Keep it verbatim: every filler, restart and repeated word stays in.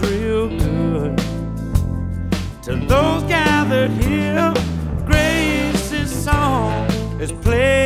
real good. To those gathered here, Grace's song is played.